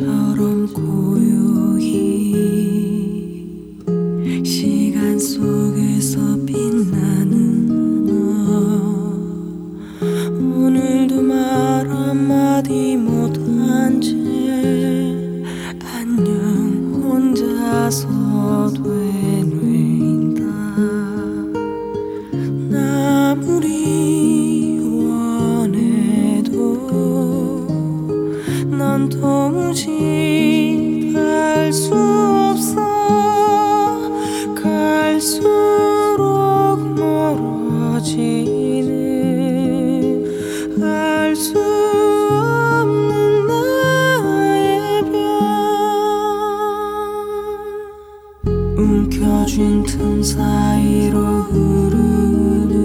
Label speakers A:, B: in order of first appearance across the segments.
A: 별처럼 고요히 시간 속에서 빛나는 너, 오늘도 말 한마디 못한 채 안녕 혼자서 되뇌인다. 아무리 원해도 난 도무지 갈 수 없어. 갈수록 멀어지는 알 수 없는 나의 별, 움켜쥔 틈 사이로 흐르는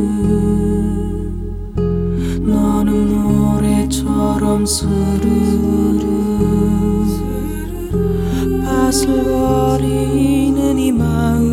A: 너는 노래처럼 스르르 바슬거리는 이 마음